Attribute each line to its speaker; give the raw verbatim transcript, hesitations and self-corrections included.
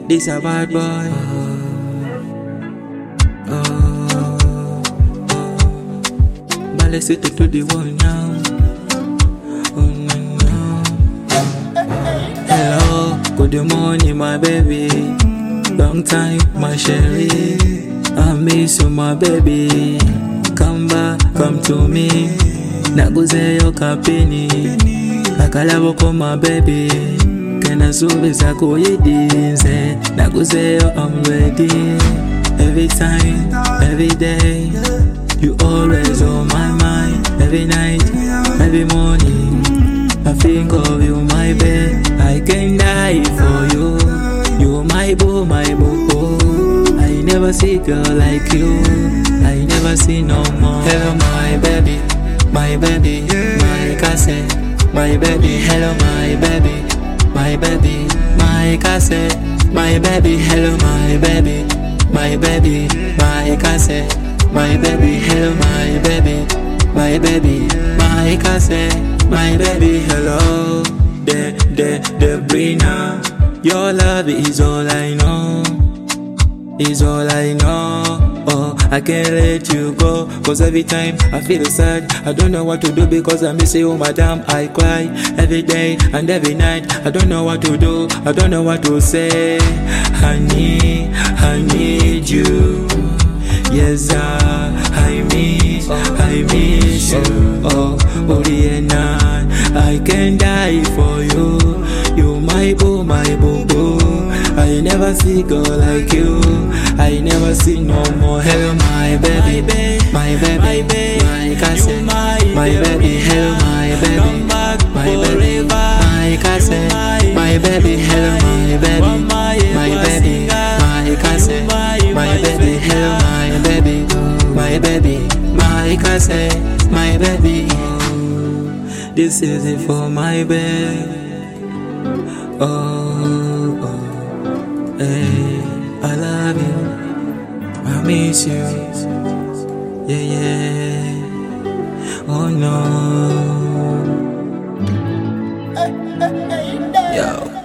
Speaker 1: This a bad boy. Oh, oh. But let's take it to the one now. Oh no no. Hello, good morning my baby. Long time my sherry. I miss you my baby. Come back, come to me. Naguzeyo kapini. Akalabo ko my baby. Kena subiza kuyidinze. Naguzeyo I'm ready. Every time, every day. You always on my mind. Every night, every morning. I think of you my babe. I can die for you. You my boo, my boo. I never see girl like you. I never see no more. Hello my baby, my baby, my cassette, my baby. Hello my baby, my baby, my cassette, my baby. Hello my baby, my baby, my cassette, my baby. Hello my baby, my baby, my cassette, my baby. Hello, the the the brainer. Your love is all I know, is all I know. Oh, I can't let you go, cause every time I feel sad, I don't know what to do because I miss you, madam. I cry every day and every night. I don't know what to do, I don't know what to say. Honey, I need you. Yes, I, I miss, I miss you. Oh, Oriana, I can die for you. You my boo, my boo boo. I never see girl like you. I never see no more. Hello my baby, my baby, my cassette, my baby. Hello my baby, my baby, my cassette, my baby. Hello my baby, my baby, my cassette, my baby. Hello my baby, my baby, my cassette, my baby. This is it for my baby. Oh, oh, hey, I love you, I miss you, yeah, yeah, oh no, yo.